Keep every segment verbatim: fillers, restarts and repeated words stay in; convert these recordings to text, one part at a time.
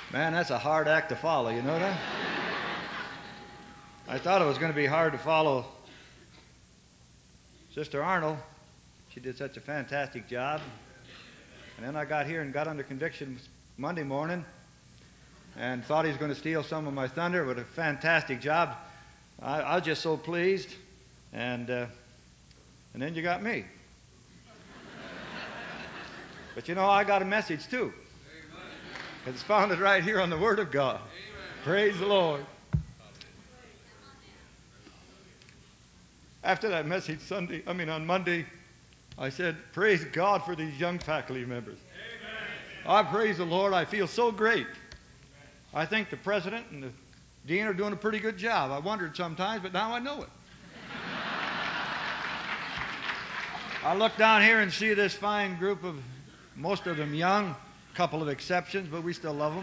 Man, that's a hard act to follow, you know that? I thought it was going to be hard to follow Sister Arnold. She did such a fantastic job. And then I got here and got under conviction Monday morning and thought he was going to steal some of my thunder. But a fantastic job. I, I was just so pleased. And, uh, and then you got me. But you know, I got a message too. It's founded right here on the Word of God. Praise the Lord. After that message Sunday, I mean on Monday, I said, praise God for these young faculty members. Amen. I praise the Lord. I feel so great. I think the president and the dean are doing a pretty good job. I wondered sometimes, but now I know it. I look down here and see this fine group of, most of them young, a couple of exceptions, but we still love them.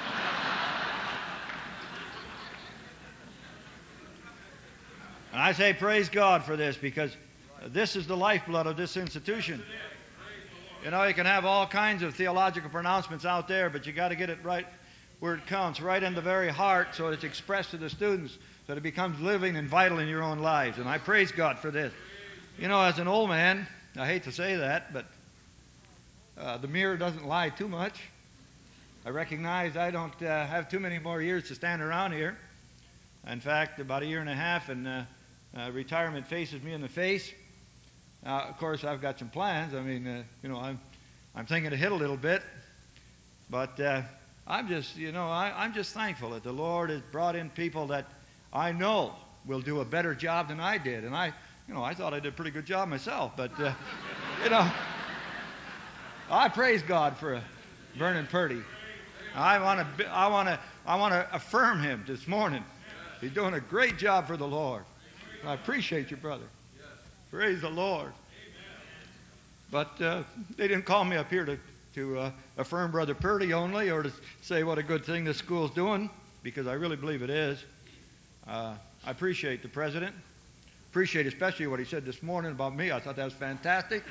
And I say praise God for this, because this is the lifeblood of this institution. You know, you can have all kinds of theological pronouncements out there, but you got to get it right where it counts, right in the very heart, so it's expressed to the students, so that it becomes living and vital in your own lives. And I praise God for this. You know, as an old man, I hate to say that, but uh, the mirror doesn't lie too much. I recognize I don't uh, have too many more years to stand around here. In fact, about a year and a half, and uh, uh, retirement faces me in the face. Uh, of course, I've got some plans. I mean, uh, you know, I'm I'm thinking to hit a little bit, but uh, I'm just, you know, I, I'm just thankful that the Lord has brought in people that I know will do a better job than I did. And I, you know, I thought I did a pretty good job myself, but uh, you know, I praise God for uh, Vernon Purdy. I want to, I want to, I want to affirm him this morning. He's doing a great job for the Lord. I appreciate you, brother. Praise the Lord. But uh, they didn't call me up here to, to uh, affirm Brother Purdy only, or to say what a good thing this school's doing, because I really believe it is. Uh, I appreciate the president. Appreciate especially what he said this morning about me. I thought that was fantastic.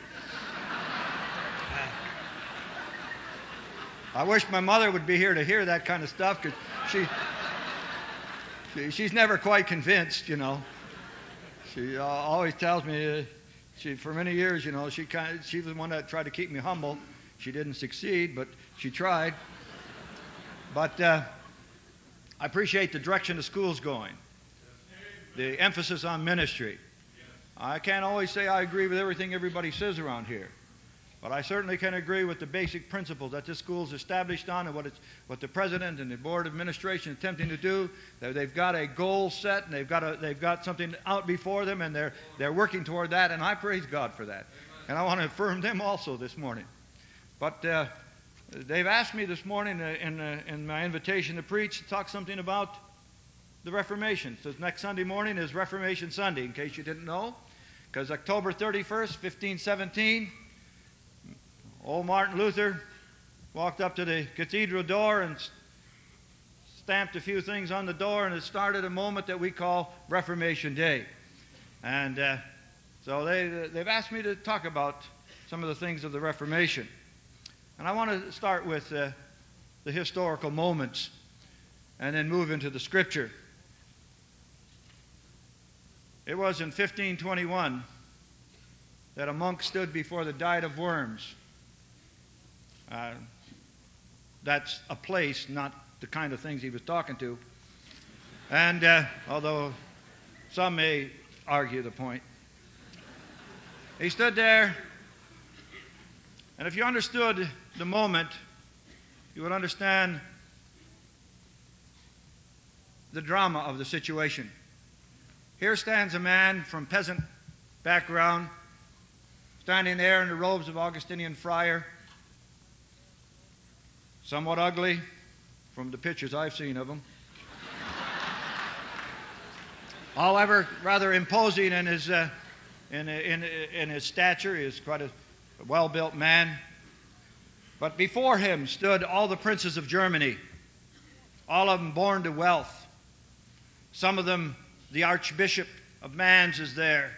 I wish my mother would be here to hear that kind of stuff, because she, she, she's never quite convinced, you know. She uh, always tells me, uh, she for many years, you know, she kind of, she was the one that tried to keep me humble. She didn't succeed, but she tried. But uh, I appreciate the direction the school's going, the emphasis on ministry. I can't always say I agree with everything everybody says around here, but I certainly can agree with the basic principles that this school's established on, and what it's, what the president and the board of administration is attempting to do. They've got a goal set, and they've got a, they've got something out before them, and they're they're working toward that, and I praise God for that. And I want to affirm them also this morning. But uh, they've asked me this morning uh, in uh, in my invitation to preach to talk something about the Reformation. So next Sunday morning is Reformation Sunday, in case you didn't know, because October thirty-first, fifteen seventeen. Old Martin Luther walked up to the cathedral door and stamped a few things on the door, and it started a moment that we call Reformation Day. And uh, so they, they've asked me to talk about some of the things of the Reformation. And I want to start with uh, the historical moments and then move into the Scripture. It was in fifteen twenty-one that a monk stood before the Diet of Worms. Uh, that's a place, not the kind of things he was talking to. And uh, although some may argue the point, he stood there, and if you understood the moment, you would understand the drama of the situation. Here stands a man from peasant background, standing there in the robes of Augustinian friar, somewhat ugly from the pictures I've seen of him. However, rather imposing in his uh, in, in, in his stature. He is quite a well-built man. But before him stood all the princes of Germany, all of them born to wealth. Some of them, the Archbishop of Mainz is there.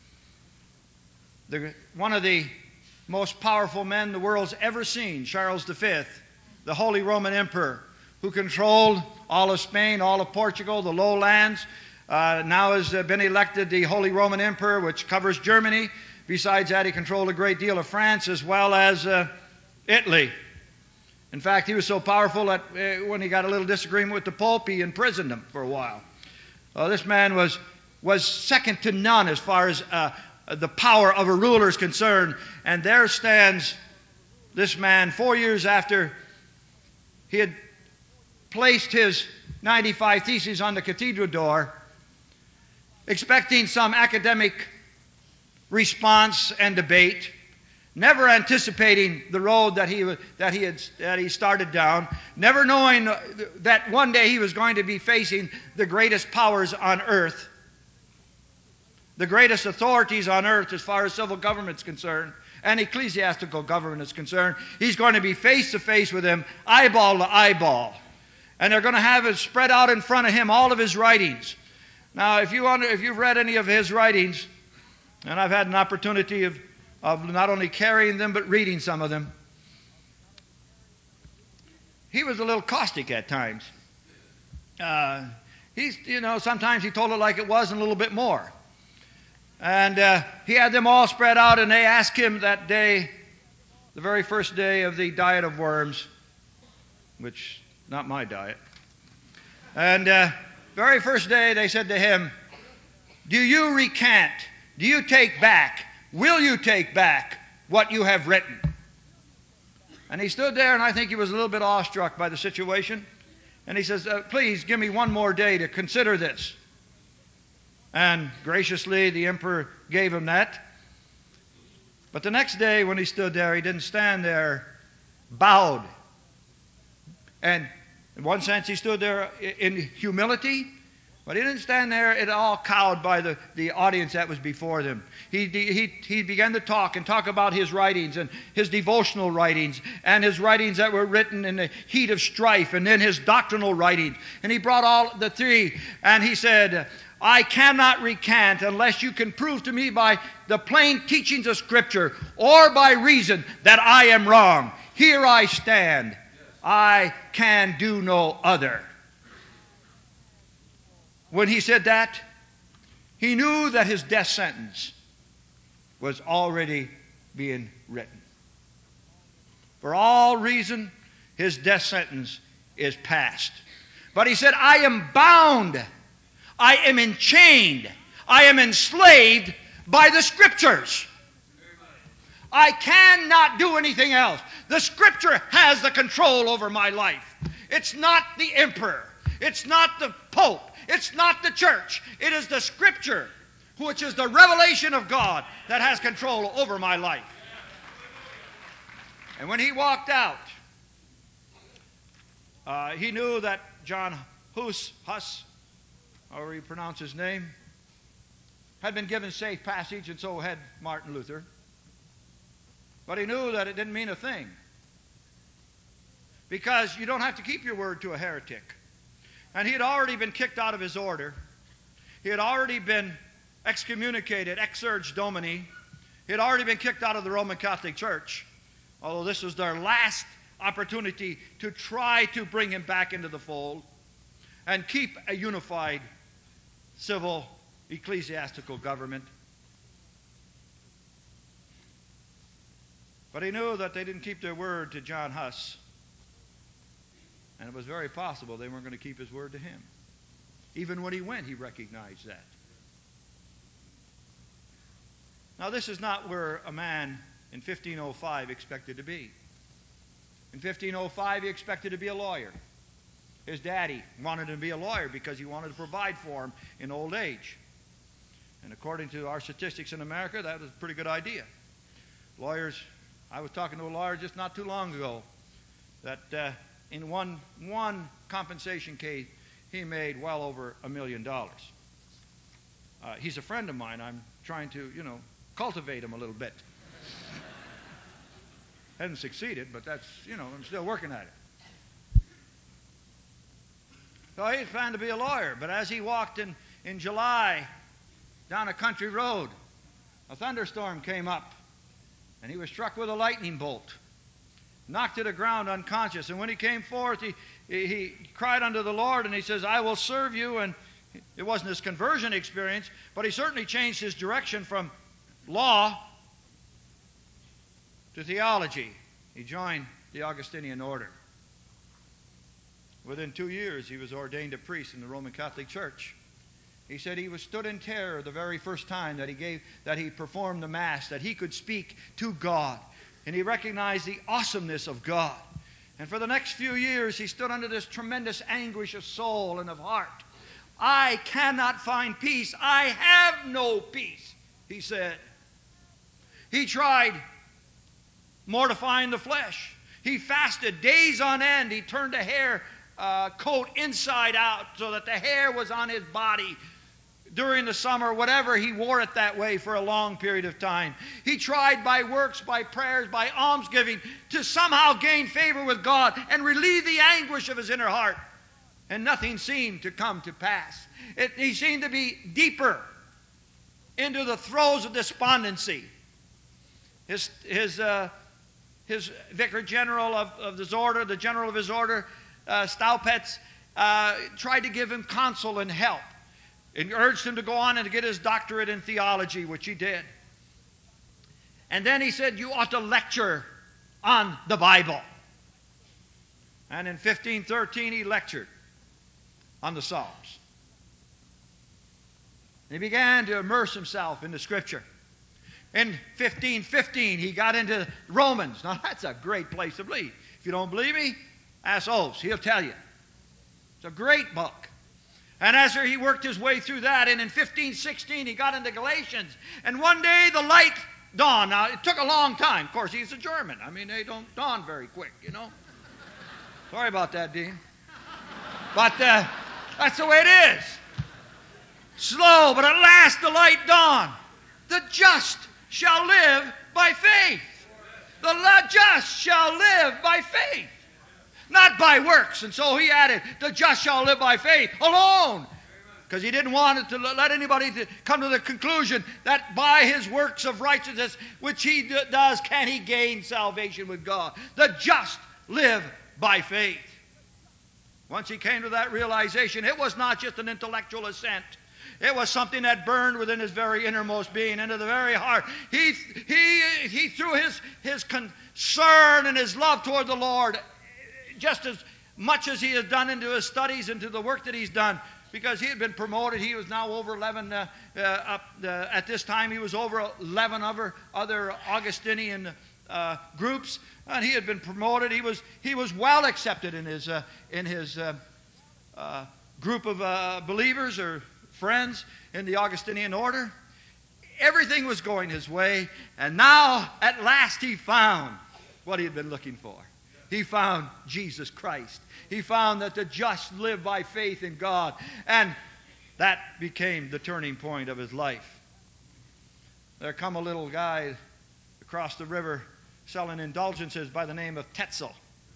The, one of the most powerful men the world's ever seen, Charles the Fifth, the Holy Roman Emperor, who controlled all of Spain, all of Portugal, the lowlands, uh, now has uh, been elected the Holy Roman Emperor, which covers Germany. Besides that, he controlled a great deal of France as well as uh, Italy. In fact, he was so powerful that uh, when he got a little disagreement with the Pope, he imprisoned him for a while. Uh, this man was, was second to none as far as uh, the power of a ruler is concerned. And there stands this man four years after he had placed his ninety-five Theses on the cathedral door, expecting some academic response and debate, never anticipating the road that he, that he, had, that he started down, never knowing that one day he was going to be facing the greatest powers on earth, the greatest authorities on earth as far as civil government is concerned, and ecclesiastical government is concerned. He's going to be face to face with him, eyeball to eyeball. And they're going to have it spread out in front of him, all of his writings. Now, if, you under, if you've read any of his writings, and I've had an opportunity of, of not only carrying them, but reading some of them, he was a little caustic at times. Uh, he's, you know, sometimes he told it like it was and a little bit more. And uh, he had them all spread out, and they asked him that day, the very first day of the diet of worms, which, not my diet. And uh, very first day they said to him, do you recant, do you take back, will you take back what you have written? And he stood there, and I think he was a little bit awestruck by the situation. And he says, uh, please give me one more day to consider this. And graciously the emperor gave him that. But the next day when he stood there, he didn't stand there bowed. And in one sense he stood there in humility, but he didn't stand there at all cowed by the, the audience that was before them. He, he, he began to talk and talk about his writings and his devotional writings and his writings that were written in the heat of strife, and then his doctrinal writings. And he brought all the three, and he said, I cannot recant unless you can prove to me by the plain teachings of Scripture or by reason that I am wrong. Here I stand. I can do no other. When he said that, he knew that his death sentence was already being written. For all reason, his death sentence is passed. But he said, I am bound. I am enchained. I am enslaved by the Scriptures. I cannot do anything else. The Scripture has the control over my life. It's not the emperor. It's not the Pope. It's not the church. It is the Scripture, which is the revelation of God, that has control over my life. And when he walked out, uh, he knew that John Hus, Huss, however you pronounce his name, had been given safe passage, and so had Martin Luther. But he knew that it didn't mean a thing, because you don't have to keep your word to a heretic. And he had already been kicked out of his order. He had already been excommunicated, ex urge domini. He had already been kicked out of the Roman Catholic Church, although this was their last opportunity to try to bring him back into the fold and keep a unified civil ecclesiastical government. But he knew that they didn't keep their word to John Huss. And it was very possible they weren't going to keep his word to him. Even when he went, he recognized that. Now, this is not where a man in fifteen oh five expected to be. In fifteen oh five, he expected to be a lawyer. His daddy wanted him to be a lawyer because he wanted to provide for him in old age. And according to our statistics in America, that was a pretty good idea. Lawyers, I was talking to a lawyer just not too long ago that uh, in one, one compensation case, he made well over a million dollars. Uh, he's a friend of mine. I'm trying to, you know, cultivate him a little bit. Hasn't succeeded, but that's, you know, I'm still working at it. So he's trying to be a lawyer, but as he walked in, in July down a country road, a thunderstorm came up, and he was struck with a lightning bolt. knocked to the ground unconscious. And when he came forth, he, he, he cried unto the Lord, and he says, I will serve you. And it wasn't his conversion experience, but he certainly changed his direction from law to theology. He joined the Augustinian order. Within two years, he was ordained a priest in the Roman Catholic Church. He said he was stood in terror the very first time that he gave, that he performed the Mass, that he could speak to God. And he recognized the awesomeness of God. And for the next few years, he stood under this tremendous anguish of soul and of heart. I cannot find peace. I have no peace, he said. He tried mortifying the flesh. He fasted days on end. He turned a hair uh, coat inside out so that the hair was on his body. During the summer, whatever, he wore it that way for a long period of time. He tried by works, by prayers, by almsgiving to somehow gain favor with God and relieve the anguish of his inner heart. And nothing seemed to come to pass. It, he seemed to be deeper into the throes of despondency. His, his, uh, his vicar general of, of his order, the general of his order, uh, Staupitz, uh, tried to give him counsel and help, and urged him to go on and to get his doctorate in theology, which he did. And then he said, you ought to lecture on the Bible. And in fifteen thirteen, he lectured on the Psalms. He began to immerse himself in the Scripture. In fifteen fifteen, he got into Romans. Now, that's a great place to believe. If you don't believe me, ask Oves. He'll tell you. It's a great book. And as he worked his way through that, and in fifteen sixteen, he got into Galatians. And one day, the light dawned. Now, it took a long time. Of course, he's a German. I mean, they don't dawn very quick, you know. Sorry about that, Dean. But uh, that's the way it is. Slow, but at last the light dawned. The just shall live by faith. The just shall live by faith, not by works. And so he added, the just shall live by faith alone. Because he didn't want it to let anybody to come to the conclusion that by his works of righteousness, which he does, can he gain salvation with God. The just live by faith. Once he came to that realization, it was not just an intellectual assent. It was something that burned within his very innermost being, into the very heart. He, he, he threw his, his concern and his love toward the Lord just as much as he has done into his studies, into the work that he's done, because he had been promoted. He was now over eleven, uh, uh, up, uh, at this time he was over eleven other, other Augustinian uh, groups, and he had been promoted. He was, he was well accepted in his, uh, in his uh, uh, group of uh, believers or friends in the Augustinian order. Everything was going his way, and now at last he found what he had been looking for. He found Jesus Christ. He found that the just live by faith in God, and that became the turning point of his life. There come a little guy across the river selling indulgences by the name of Tetzel.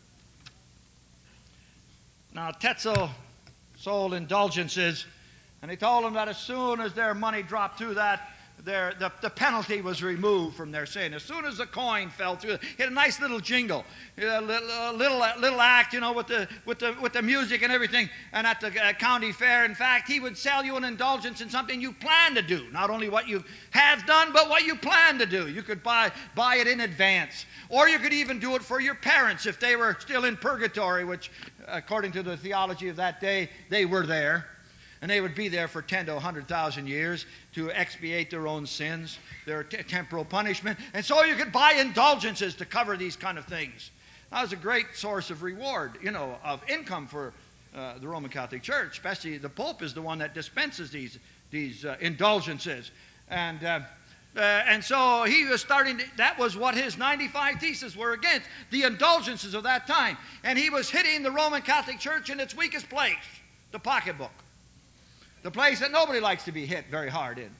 Now, Tetzel sold indulgences, and he told them that as soon as their money dropped through that, their, the, the penalty was removed from their sin. As soon as the coin fell through, he had a nice little jingle, a little, a little, a little act, you know, with the, with, the, with the music and everything, and at the uh, county fair. In fact, he would sell you an indulgence in something you plan to do, not only what you have done, but what you plan to do. You could buy, buy it in advance, or you could even do it for your parents if they were still in purgatory, which, according to the theology of that day, they were there. And they would be there for ten to one hundred thousand years to expiate their own sins, their t- temporal punishment. And so you could buy indulgences to cover these kind of things. That was a great source of reward, you know, of income for uh, the Roman Catholic Church. Especially the Pope is the one that dispenses these, these uh, indulgences. And, uh, uh, and so he was starting to, that was what his ninety-five theses were against, the indulgences of that time. And he was hitting the Roman Catholic Church in its weakest place, the pocketbook. The place that nobody likes to be hit very hard in.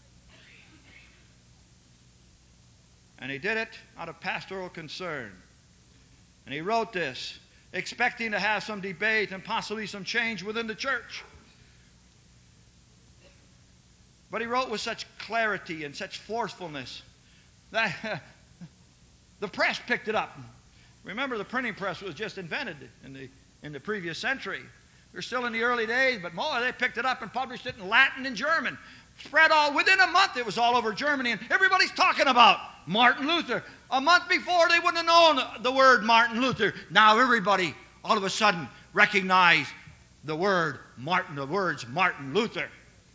And he did it out of pastoral concern. And he wrote this, expecting to have some debate and possibly some change within the church. But he wrote with such clarity and such forcefulness that uh, the press picked it up. Remember, the printing press was just invented in the, in the previous century. We're still in the early days, but more, they picked it up and published it in Latin and German. Spread all, within a month it was all over Germany, and everybody's talking about Martin Luther. A month before they wouldn't have known the word Martin Luther. Now everybody, all of a sudden, recognized the word Martin, the words Martin Luther.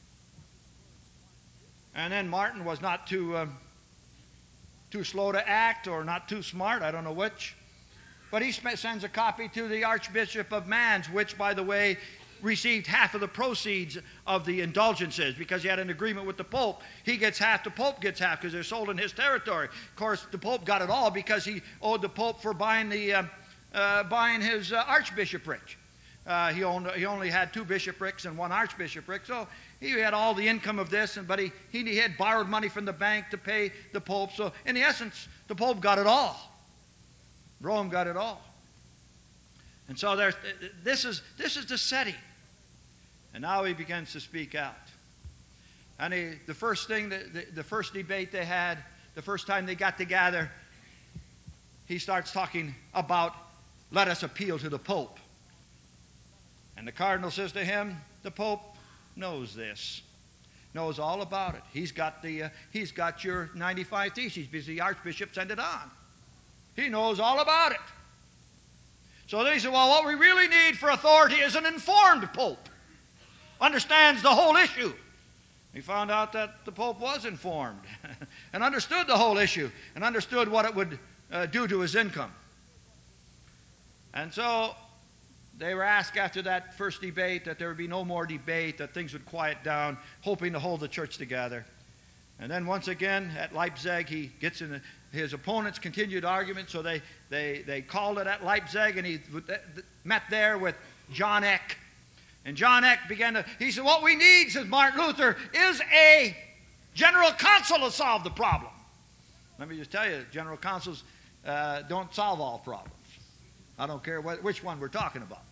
And then Martin was not too, um, too slow to act, or not too smart, I don't know which. But he sends a copy to the Archbishop of Mainz, which, by the way, received half of the proceeds of the indulgences because he had an agreement with the Pope. He gets half, the Pope gets half because they're sold in his territory. Of course, the Pope got it all because he owed the Pope for buying, the, uh, uh, buying his uh, archbishopric. Uh, he, owned, he only had two bishoprics and one archbishopric, so he had all the income of this, and, but he, he had borrowed money from the bank to pay the Pope. So, in essence, the Pope got it all. Rome got it all. And so there's, this is this is the setting. And now he begins to speak out. And he, the first thing, the, the, the first debate they had, the first time they got together, he starts talking about, let us appeal to the Pope. And the cardinal says to him, the Pope knows this, knows all about it. He's got the uh, he's got your ninety-five Theses because the Archbishop sent it on. He knows all about it. So they said, well, what we really need for authority is an informed Pope. Understands the whole issue. He found out that the Pope was informed and understood the whole issue and understood what it would uh, do to his income. And so they were asked after that first debate that there would be no more debate, that things would quiet down, hoping to hold the church together. And then once again at Leipzig, he gets in the, his opponents continued argument, so they, they, they called it at Leipzig, and he met there with John Eck. And John Eck began to, he said, what we need, says Martin Luther, is a general council to solve the problem. Let me just tell you, general councils uh, don't solve all problems. I don't care what, which one we're talking about.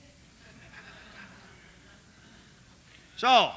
So,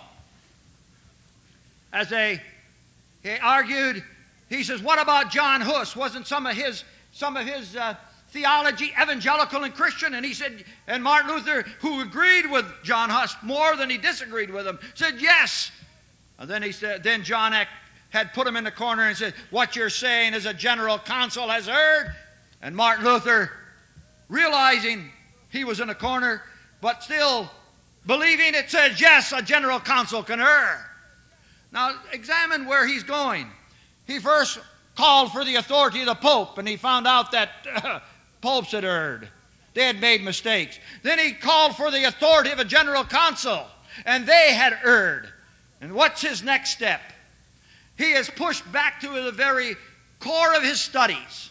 as they he argued, he says, what about John Huss? Wasn't some of his some of his uh, theology evangelical and Christian? And he said, and Martin Luther, who agreed with John Huss more than he disagreed with him, said yes. And then he said, then John Eck had put him in the corner and said, what you're saying is a general council has heard. And Martin Luther, realizing he was in a corner, but still believing it, says, yes, a general council can err. Now, examine where he's going. He first called for the authority of the Pope, and he found out that uh, popes had erred. They had made mistakes. Then he called for the authority of a general council, and they had erred. And what's his next step? He is pushed back to the very core of his studies.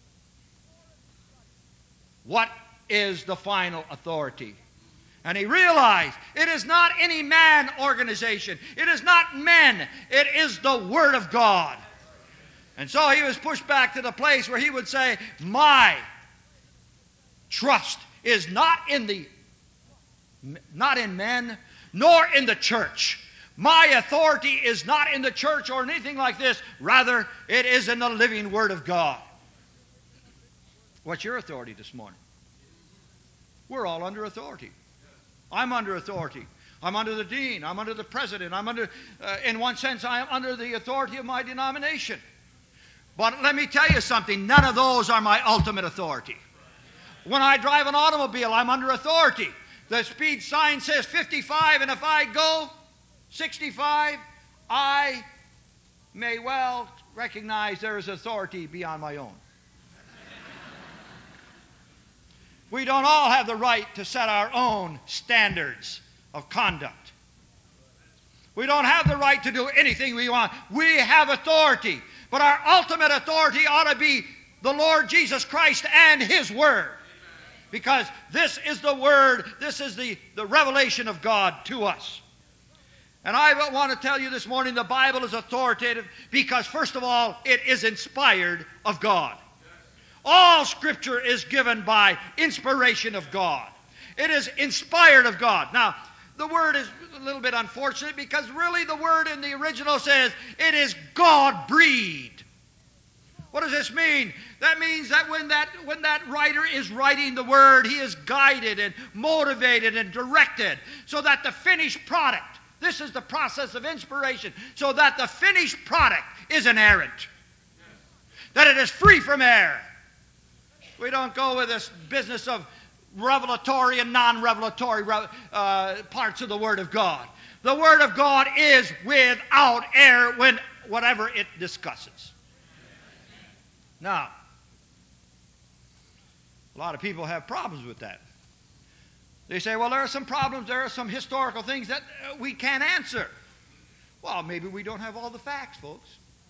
What is the final authority? And he realized it is not any man organization. It is not men. It is the Word of God. And so he was pushed back to the place where he would say, my trust is not in the, not in men, nor in the church. My authority is not in the church or anything like this. Rather, it is in the living Word of God. What's your authority this morning? We're all under authority. I'm under authority. I'm under the dean. I'm under the president. I'm under, uh, in one sense, I am under the authority of my denomination. But let me tell you something. None of those are my ultimate authority. When I drive an automobile, I'm under authority. The speed sign says fifty-five, and if I go sixty-five, I may well recognize there is authority beyond my own. We don't all have the right to set our own standards of conduct. We don't have the right to do anything we want. We have authority. But our ultimate authority ought to be the Lord Jesus Christ and His Word. Because this is the Word, this is the, the revelation of God to us. And I want to tell you this morning, the Bible is authoritative because, first of all, it is inspired of God. All Scripture is given by inspiration of God. It is inspired of God. Now, the word is a little bit unfortunate because really the word in the original says it is God-breathed. What does this mean? That means that when that when that writer is writing the Word, he is guided and motivated and directed so that the finished product, this is the process of inspiration, so that the finished product is inerrant. That it is free from error. We don't go with this business of revelatory and non-revelatory uh, parts of the Word of God. The Word of God is without error when whatever it discusses. Now, a lot of people have problems with that. They say, well, there are some problems, there are some historical things that we can't answer. Well, maybe we don't have all the facts, folks.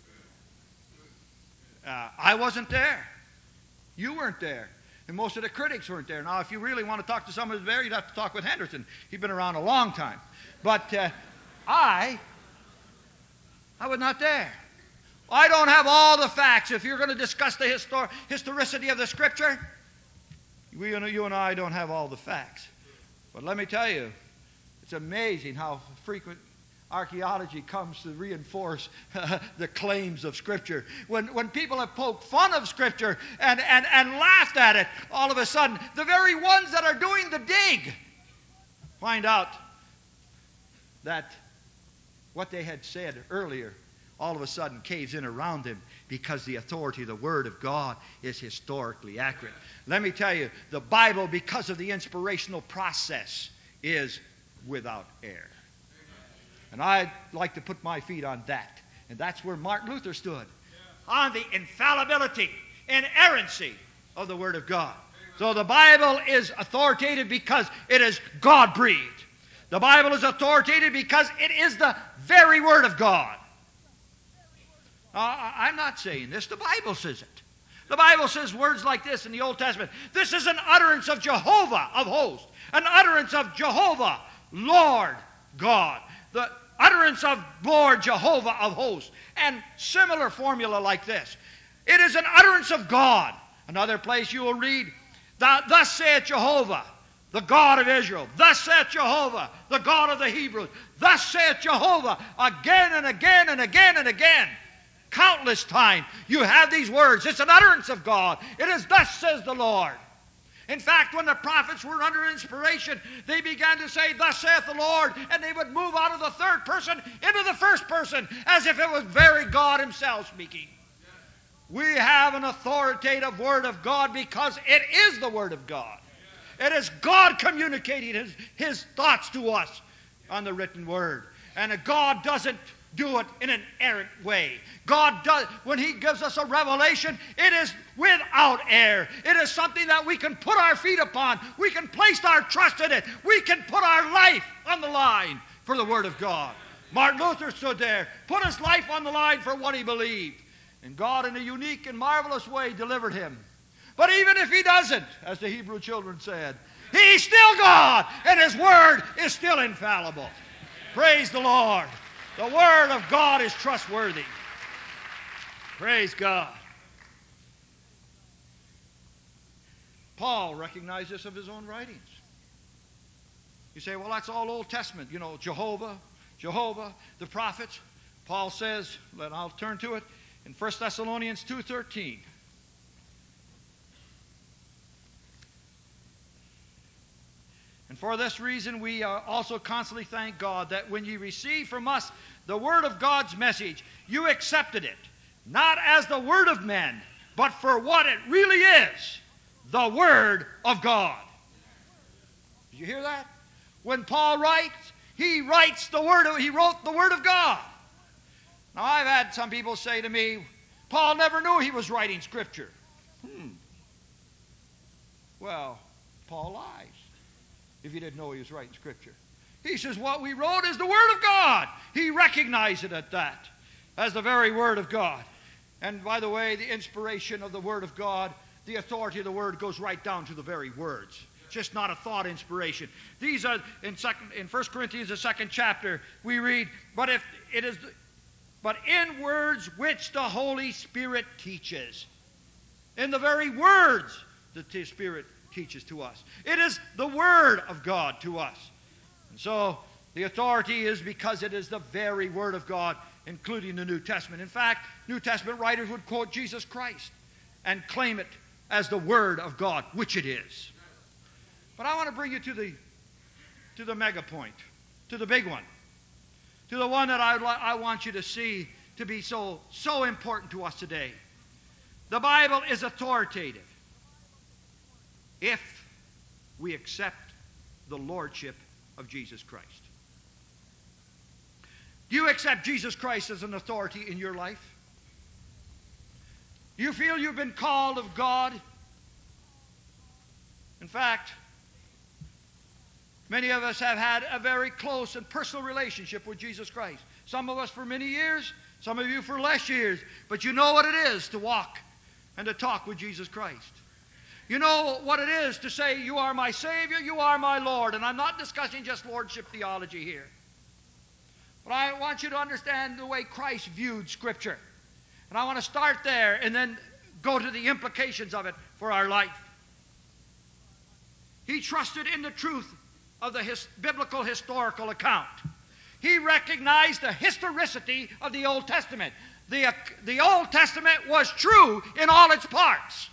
Uh, I wasn't there. You weren't there. And most of the critics weren't there. Now, if you really want to talk to someone who's there, you'd have to talk with Henderson. He's been around a long time. But uh, I, I was not there. I don't have all the facts. If you're going to discuss the histor- historicity of the Scripture, we, you and I don't have all the facts. But let me tell you, it's amazing how frequent archaeology comes to reinforce uh, the claims of Scripture. When, when people have poked fun of Scripture and, and, and laughed at it, all of a sudden, the very ones that are doing the dig find out that what they had said earlier all of a sudden caves in around them because the authority of the Word of God is historically accurate. Let me tell you, the Bible, because of the inspirational process, is without error. And I'd like to put my feet on that. And that's where Martin Luther stood. On the infallibility, inerrancy of the Word of God. So the Bible is authoritative because it is God-breathed. The Bible is authoritative because it is the very Word of God. Uh, I'm not saying this. The Bible says it. The Bible says words like this in the Old Testament. This is an utterance of Jehovah of hosts. An utterance of Jehovah, Lord God. The utterance of Lord Jehovah of hosts. And similar formula like this. It is an utterance of God. Another place you will read, thus saith Jehovah, the God of Israel. Thus saith Jehovah, the God of the Hebrews. Thus saith Jehovah, again and again and again and again. Countless times you have these words. It's an utterance of God. It is thus says the Lord. In fact, when the prophets were under inspiration, they began to say, thus saith the Lord, and they would move out of the third person into the first person, as if it was very God Himself speaking. We have an authoritative Word of God because it is the Word of God. It is God communicating His, His thoughts to us on the written Word. And God doesn't do it in an errant way. God does, when He gives us a revelation, it is without error. It is something that we can put our feet upon. We can place our trust in it. We can put our life on the line for the Word of God. Martin Luther stood there, put his life on the line for what he believed. And God, in a unique and marvelous way, delivered him. But even if He doesn't, as the Hebrew children said, He's still God, and His Word is still infallible. Praise the Lord. The Word of God is trustworthy. Praise God. Paul recognized this of his own writings. You say, well, that's all Old Testament. You know, Jehovah, Jehovah, the prophets. Paul says, and I'll turn to it, in First Thessalonians two thirteen. And for this reason we uh, also constantly thank God that when ye received from us the word of God's message, you accepted it, not as the word of men, but for what it really is, the Word of God. Did you hear that? When Paul writes, he writes the Word of, he wrote the Word of God. Now I've had some people say to me, Paul never knew he was writing Scripture. Hmm. Well, Paul lies if he didn't know he was writing Scripture. He says what we wrote is the Word of God. He recognized it at that as the very Word of God. And by the way, the inspiration of the Word of God, the authority of the Word goes right down to the very words. It's just not a thought inspiration. These are, in, second, in First Corinthians, the second chapter, we read, but if it is, but in words which the Holy Spirit teaches. In the very words that the Spirit teaches to us. It is the Word of God to us. And so, the authority is because it is the very Word of God. including the New Testament. In fact, New Testament writers would quote Jesus Christ and claim it as the Word of God, which it is. But I want to bring you to the, to the mega point, to the big one, to the one that I, I want you to see to be so, so important to us today. The Bible is authoritative if we accept the lordship of Jesus Christ. Do you accept Jesus Christ as an authority in your life? Do you feel you've been called of God? In fact, many of us have had a very close and personal relationship with Jesus Christ. Some of us for many years, some of you for less years. But you know what it is to walk and to talk with Jesus Christ. You know what it is to say, you are my Savior, you are my Lord. And I'm not discussing just lordship theology here. But I want you to understand the way Christ viewed Scripture. And I want to start there and then go to the implications of it for our life. He trusted in the truth of the his, biblical historical account. He recognized the historicity of the Old Testament. The, uh, the Old Testament was true in all its parts.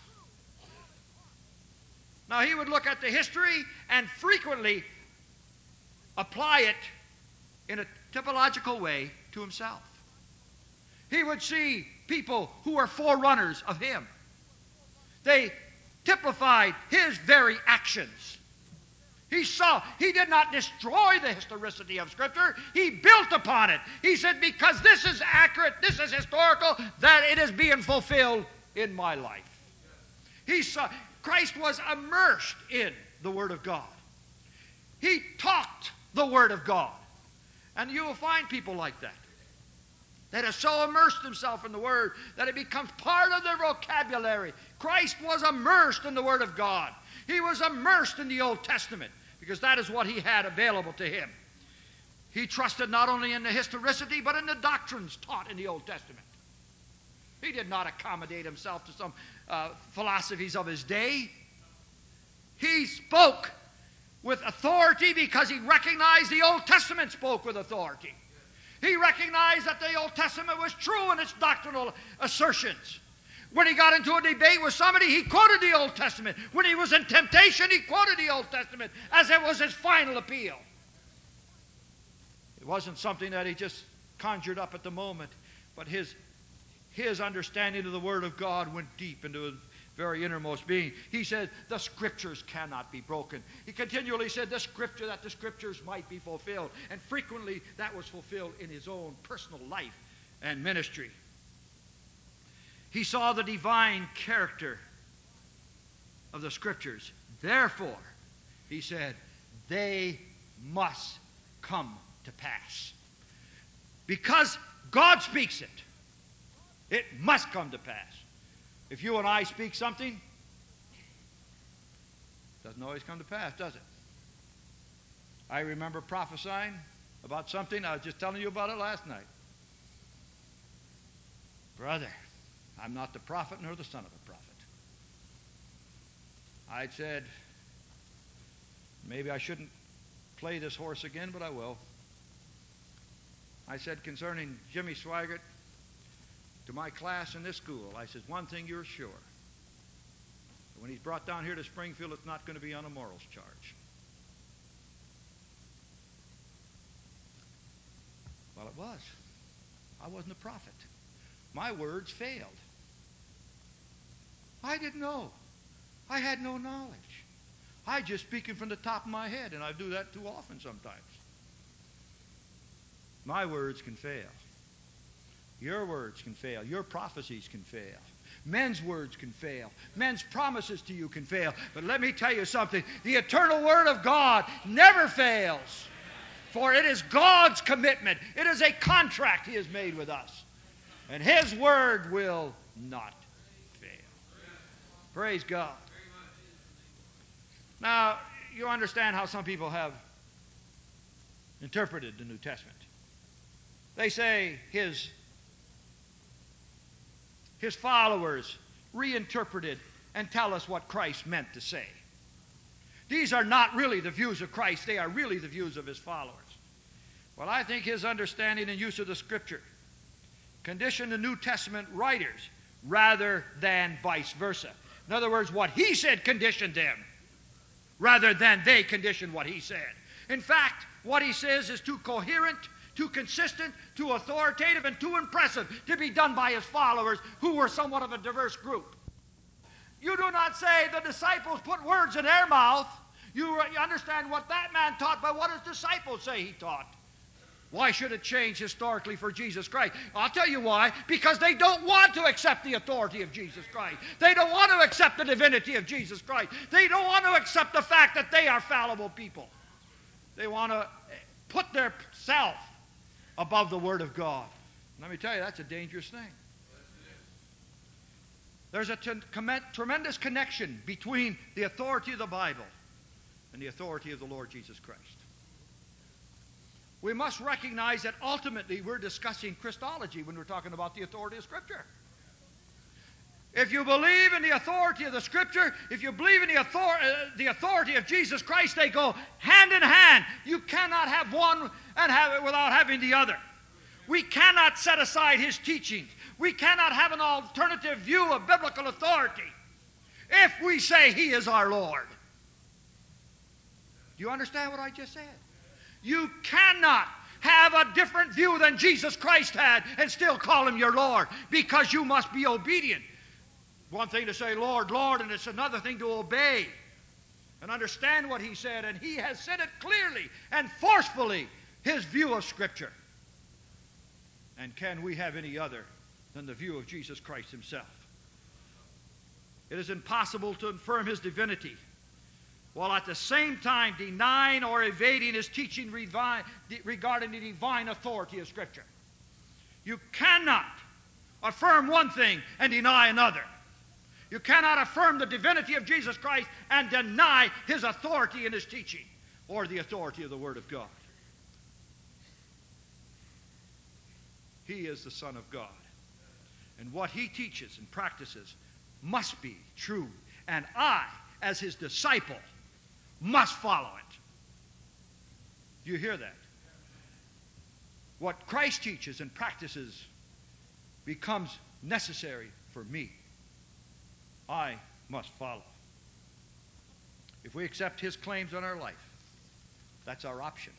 Now, he would look at the history and frequently apply it in a typological way to himself. He would see people who were forerunners of him. They typified his very actions. He saw, he did not destroy the historicity of Scripture. He built upon it. He said, because this is accurate, this is historical, that it is being fulfilled in my life. He saw, Christ was immersed in the Word of God. He talked the Word of God. And you will find people like that, that have so immersed themselves in the Word that it becomes part of their vocabulary. Christ was immersed in the Word of God. He was immersed in the Old Testament because that is what he had available to him. He trusted not only in the historicity but in the doctrines taught in the Old Testament. He did not accommodate himself to some uh, philosophies of his day. He spoke with authority because he recognized the Old Testament spoke with authority. He recognized that the Old Testament was true in its doctrinal assertions. When he got into a debate with somebody, he quoted the Old Testament. When he was in temptation, he quoted the Old Testament as it was his final appeal. It wasn't something that he just conjured up at the moment, but his, his understanding of the Word of God went deep into his very innermost being. He said, the Scriptures cannot be broken. He continually said, the Scripture, that the Scriptures might be fulfilled. And frequently that was fulfilled in his own personal life and ministry. He saw the divine character of the Scriptures. Therefore, he said, they must come to pass. Because God speaks it, it must come to pass. If you and I speak something, it doesn't always come to pass, does it? I remember prophesying about something. I was just telling you about it last night. Brother, I'm not the prophet nor the son of a prophet. I said, maybe I shouldn't play this horse again, but I will. I said concerning Jimmy Swaggart to my class in this school, I said, one thing you're sure. When he's brought down here to Springfield, it's not going to be on a morals charge. Well, it was. I wasn't a prophet. My words failed. I didn't know. I had no knowledge. I just speaking from the top of my head, and I do that too often sometimes. My words can fail. Your words can fail. Your prophecies can fail. Men's words can fail. Men's promises to you can fail. But let me tell you something. The eternal Word of God never fails. For it is God's commitment. It is a contract He has made with us. And His Word will not fail. Praise God. Now, you understand how some people have interpreted the New Testament. They say His, his followers reinterpreted and tell us what Christ meant to say. These are not really the views of Christ. They are really the views of His followers. Well, I think His understanding and use of the Scripture conditioned the New Testament writers rather than vice versa. In other words, what he said conditioned them rather than they conditioned what he said. In fact, what he says is too coherent, too consistent, too authoritative, and too impressive to be done by his followers, who were somewhat of a diverse group. You do not say the disciples put words in their mouth. You understand what that man taught, but what his disciples say he taught. Why should it change historically for Jesus Christ? I'll tell you why. Because they don't want to accept the authority of Jesus Christ. They don't want to accept the divinity of Jesus Christ. They don't want to accept the fact that they are fallible people. They want to put their self above the Word of God. Let me tell you, that's a dangerous thing. There's a t- com- tremendous connection between the authority of the Bible and the authority of the Lord Jesus Christ. We must recognize that ultimately we're discussing Christology when we're talking about the authority of Scripture. If you believe in the authority of the Scripture, if you believe in the, author- uh, the authority of Jesus Christ, they go hand in hand. You cannot have one and have it without having the other. We cannot set aside his teachings. We cannot have an alternative view of biblical authority if we say he is our Lord. Do you understand what I just said? You cannot have a different view than Jesus Christ had and still call him your Lord, because you must be obedient. One thing to say, Lord, Lord, and it's another thing to obey and understand what he said. And he has said it clearly and forcefully, his view of Scripture. And can we have any other than the view of Jesus Christ himself? It is impossible to affirm his divinity while at the same time denying or evading his teaching regarding the divine authority of Scripture. You cannot affirm one thing and deny another. You cannot affirm the divinity of Jesus Christ and deny his authority in his teaching or the authority of the Word of God. He is the Son of God. And what he teaches and practices must be true. And I, as his disciple, must follow it. Do you hear that? What Christ teaches and practices becomes necessary for me. I must follow. If we accept his claims on our life, that's our option.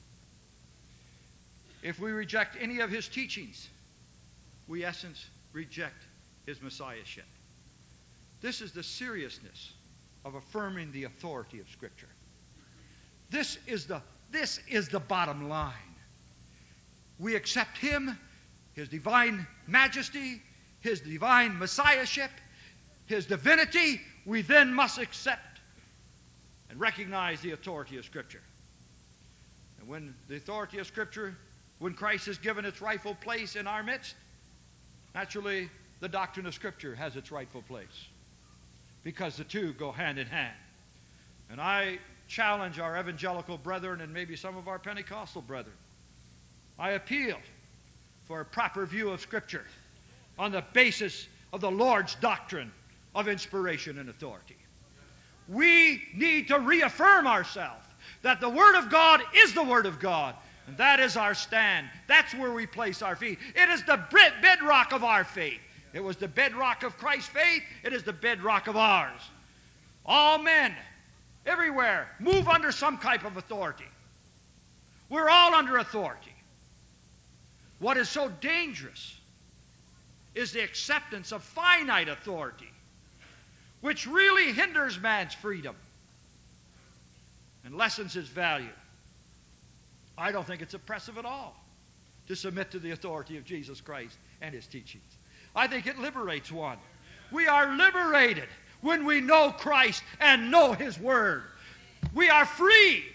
If we reject any of his teachings, we, in essence, reject his messiahship. This is the seriousness of affirming the authority of Scripture. This is the, this is the bottom line. We accept him, his divine majesty, his divine messiahship, his divinity. We then must accept and recognize the authority of Scripture. And when the authority of Scripture, when Christ is given its rightful place in our midst, naturally the doctrine of Scripture has its rightful place, because the two go hand in hand. And I challenge our evangelical brethren and maybe some of our Pentecostal brethren. I appeal for a proper view of Scripture on the basis of the Lord's doctrine of inspiration and authority. We need to reaffirm ourselves that the Word of God is the Word of God, and that is our stand. That's where we place our feet. It is the bedrock of our faith. It was the bedrock of Christ's faith. It is the bedrock of ours. All men, everywhere, move under some type of authority. We're all under authority. What is so dangerous is the acceptance of finite authority, which really hinders man's freedom and lessens his value. I don't think it's oppressive at all to submit to the authority of Jesus Christ and his teachings. I think it liberates one. We are liberated when we know Christ and know his Word. We are free.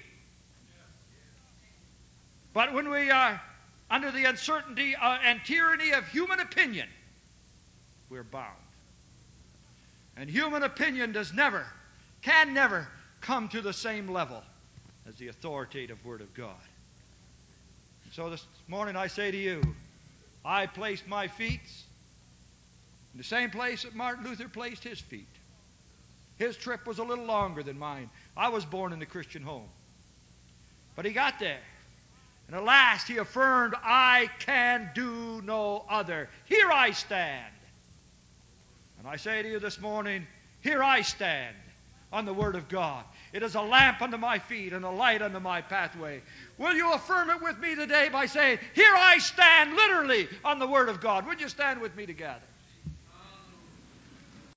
But when we are under the uncertainty uh, and tyranny of human opinion, we're bound. And human opinion does never, can never come to the same level as the authoritative Word of God. And so this morning I say to you, I placed my feet in the same place that Martin Luther placed his feet. His trip was a little longer than mine. I was born in a Christian home. But he got there. And at last he affirmed, I can do no other. Here I stand. And I say to you this morning, here I stand on the Word of God. It is a lamp unto my feet and a light unto my pathway. Will you affirm it with me today by saying, here I stand literally on the Word of God? Would you stand with me together?